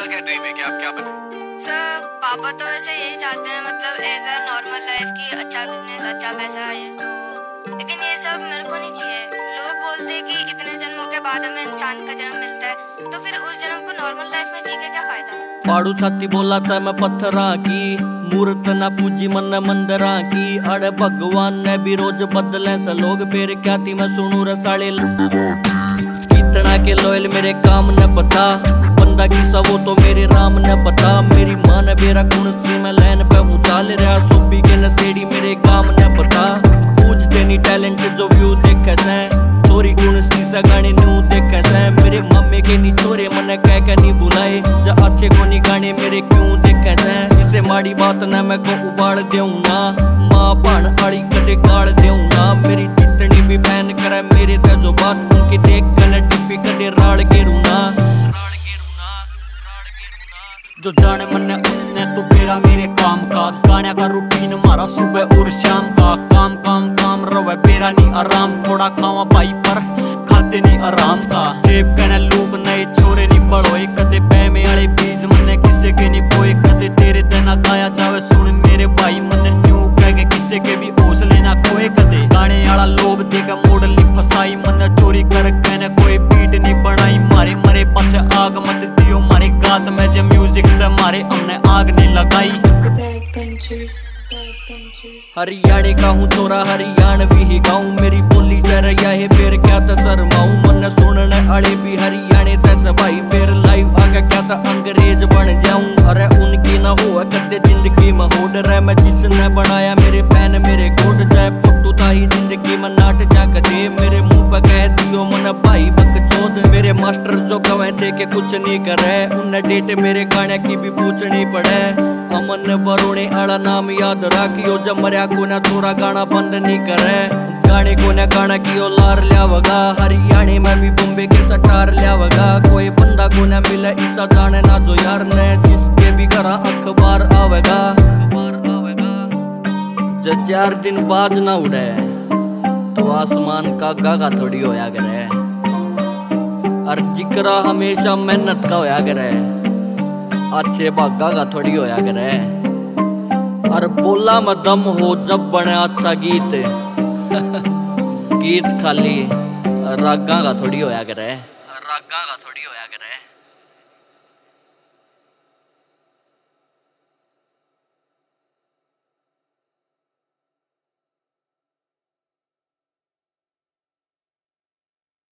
का क्या ड्रीम है कि आप क्या बने? सर पापा तो वैसे यही चाहते हैं, मतलब एज अ नॉर्मल लाइफ की, अच्छा बिजनेस, अच्छा पैसा, ये सब। लेकिन ये सब मेरे को नहीं चाहिए। लोग बोलते हैं कि इतने जन्मों के बाद हमें इंसान का जन्म मिलता है, तो फिर उस जन्म को नॉर्मल लाइफ में जी के क्या फायदा। पाड़ू छाती बोला था मैं पत्थरा की, मूर्त ना पूजी मन मंदिरा की। अरे भगवान ने भी रोज बदले से लोग, फिर क्या थी मैं सुनू रसाले। इतना के लोयल मेरे काम न पता, बंदा की वो तो मेरे राम न पता। मेरी माँ ने मेरा कुण सी मैं लैन पे हूँ चाल रहा, सोपी के नसेड़ी मेरे काम न पता। पूछते नहीं टैलेंट जो व्यू देखे से, चोरी गुण सी सा गाने न्यू देखे से। मेरे मम्मी के नी छोरे मन कह के नहीं बुलाए, जा अच्छे को नहीं गाने मेरे क्यों देखे से। इसे माड़ी बात न मैं को उबाड़ देऊ ना, माँ भाण आड़ी कटे गाड़ देऊ ना। मेरी जितनी भी बहन करे मेरे ते जो बात, उनकी देख कर टिप्पी कटे राड़ के रूना। जो जाने मन्ने उन्ने तो मेरा मेरे काम का, गाने का रूटीन हमारा सुबह और शाम का। काम काम काम रवे मेरा नहीं आराम, थोड़ा खावा भाई पर खाते नहीं आराम का। जेब कहने लूप नए छोरे नहीं बड़ोए, कदे पैमे आले बीज मन्ने किसे के नहीं बोए। कदे तेरे तना गाया जावे सुन मेरे भाई, मन्ने न्यू कह के किसे के भी हौसले ना खोए। कदे गाने आला लोग देगा मॉडल नहीं फसाई, मन्ने चोरी कर कहने कोई बीट नहीं बनाई। मारे मरे पाछे आग मत दियो मारे गात में, जे म्यूजिक ते मारे हमने आग नहीं लगाई। हरियाणे का हूँ छोरा हरियाणवी ही गाऊं, मेरी बोली सरया है फिर क्या था शर्माऊं। मन सुनने आड़े भी हरियाणे तैसे भाई, फिर लाइव आगे क्या था अंग्रेज बन जाऊं। अरे उनकी ना हो कदे जिंदगी में होड़ रहे, मैं जिसने बनाया मेरे पैन मेरे कोट जाए। फोटो था ही जिंदगी में नाट जा कदे, मेरे मुंह पे कह दियो मन भाई बकचोद। मेरे मास्टर जो कवे थे के कुछ नहीं करे, उन्हें डेट मेरे गाने की भी पूछनी पड़े। अमन बरोने आला नाम याद राखियो, जब मरिया को ना छोरा गाना बंद नहीं करे। गाने को ना गाना कियो लार लियावगा, हरियाणे में भी बॉम्बे के सटार लियावगा। कोई बंदा को ना मिले ऐसा जाने ना जो यार ने, जिसके भी घरा अखबार आवेगा। जब 4 दिन बाज ना उड़े तो आसमान का गागा थोड़ी होया करे। और जिक्रा हमेशा मेहनत का होया करे, अच्छे भागा का थोड़ी होया करे। और बोला में दम हो जब बने अच्छा गीत, गीत खाली रागा का थोड़ी होया करे।